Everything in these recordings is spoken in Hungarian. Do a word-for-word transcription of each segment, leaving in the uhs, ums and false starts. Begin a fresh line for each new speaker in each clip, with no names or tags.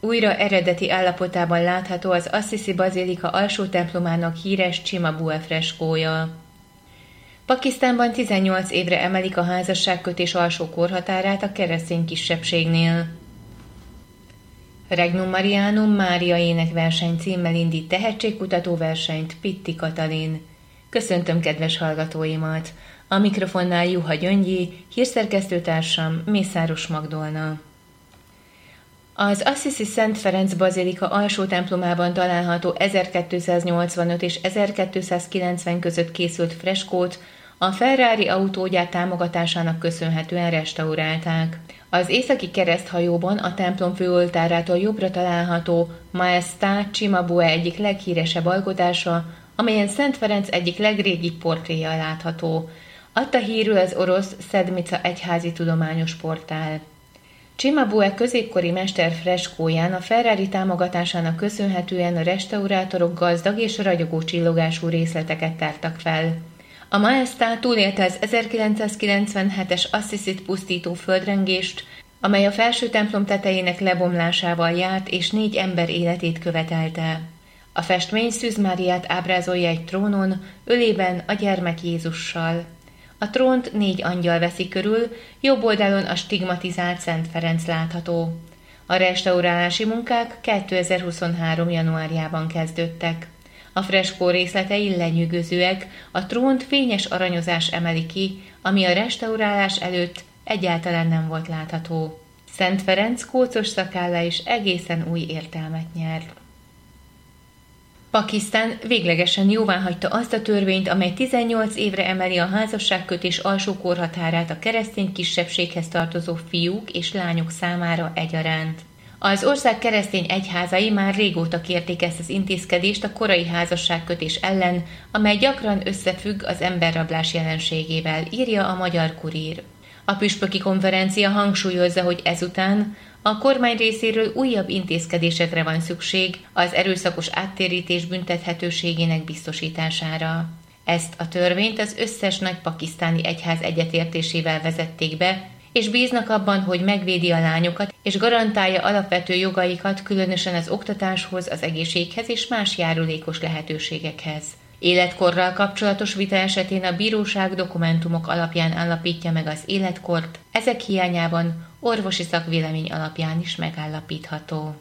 újra eredeti állapotában látható az Assisi bazilika alsó templomának híres Cimabue freskója. Pakisztánban tizennyolc évre emelik a házasságkötés alsó korhatárát a keresztény kisebbségnél. Regnum Marianum Mária énekverseny címmel indít tehetségkutató versenyt Pitti Katalin. Köszöntöm kedves hallgatóimat! A mikrofonnál Juha Gyöngyi, hírszerkesztőtársam Mészáros Magdolna. Az Assisi Szent Ferenc bazilika alsó templomában található ezerkétszáznyolcvanöt és ezerkétszázkilencven között készült freskót a Ferrari autógyár támogatásának köszönhetően restaurálták. Az északi kereszthajóban a templom főoltárától jobbra található Maestà Cimabue egyik leghíresebb alkotása, amelyen Szent Ferenc egyik legrégibb portréja látható. Adta hírül az orosz Szedmica egyházi tudományos portál. Cimabue középkori mester freskóján a Ferrari támogatásának köszönhetően a restaurátorok gazdag és ragyogó csillogású részleteket tártak fel. A Maestà túlélte az ezerkilencszázkilencvenhetes Assisit pusztító földrengést, amely a felső templom tetejének lebomlásával járt és négy ember életét követelte. A festmény Szűz Máriát ábrázolja egy trónon, ölében a gyermek Jézussal. A trónt négy angyal veszi körül, jobb oldalon a stigmatizált Szent Ferenc látható. A restaurálási munkák kétezer-huszonhárom. januárjában kezdődtek. A freskó részletei lenyűgözőek, a trónt fényes aranyozás emeli ki, ami a restaurálás előtt egyáltalán nem volt látható. Szent Ferenc kócos szakálla is egészen új értelmet nyer. Pakisztán véglegesen jóváhagyta azt a törvényt, amely tizennyolc évre emeli a házasságkötés alsó korhatárát a keresztény kisebbséghez tartozó fiúk és lányok számára egyaránt. Az ország keresztény egyházai már régóta kérték ezt az intézkedést a korai házasságkötés ellen, amely gyakran összefügg az emberrablás jelenségével, írja a Magyar Kurír. A püspöki konferencia hangsúlyozza, hogy ezután a kormány részéről újabb intézkedésekre van szükség az erőszakos áttérítés büntethetőségének biztosítására. Ezt a törvényt az összes nagy pakisztáni egyház egyetértésével vezették be, és bíznak abban, hogy megvédi a lányokat, és garantálja alapvető jogaikat, különösen az oktatáshoz, az egészséghez és más járulékos lehetőségekhez. Életkorral kapcsolatos vita esetén a bíróság dokumentumok alapján állapítja meg az életkort, ezek hiányában orvosi szakvélemény alapján is megállapítható.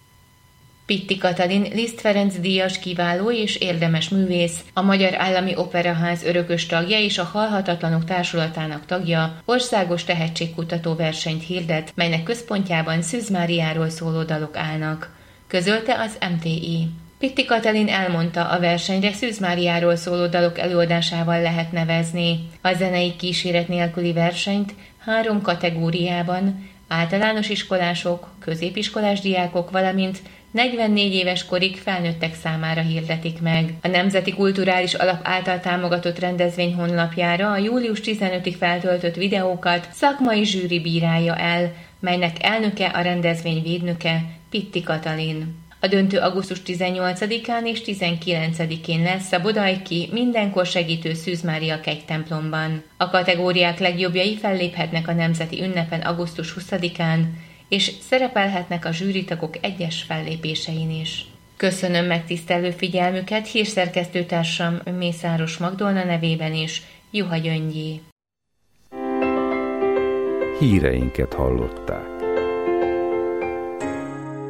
Pitti Katalin Liszt Ferenc díjas kiváló és érdemes művész, a Magyar Állami Operaház örökös tagja és a Halhatatlanok Társulatának tagja országos tehetségkutató versenyt hirdet, melynek központjában Szűz Máriáról szóló dalok állnak, közölte az em té i. Pitti Katalin elmondta, a versenyre Szűz Máriáról szóló dalok előadásával lehet nevezni. A zenei kíséret nélküli versenyt három kategóriában, általános iskolások, középiskolás diákok, valamint negyvennégy éves korig felnőttek számára hirdetik meg. A Nemzeti Kulturális Alap által támogatott rendezvény honlapjára a július tizenötödikéig feltöltött videókat szakmai zsűri bírálja el, melynek elnöke a rendezvény védnöke Pitti Katalin. A döntő augusztus tizennyolcadikán és tizenkilencedikén lesz a Bodajki mindenkor segítő Szűz Mária kegytemplomban. A kategóriák legjobbjai felléphetnek a nemzeti ünnepen augusztus huszadikán, és szerepelhetnek a zsűritagok egyes fellépésein is. Köszönöm megtisztelő figyelmüket, hírszerkesztőtársam Mészáros Magdolna nevében is, Juha Gyöngyi.
Híreinket hallották.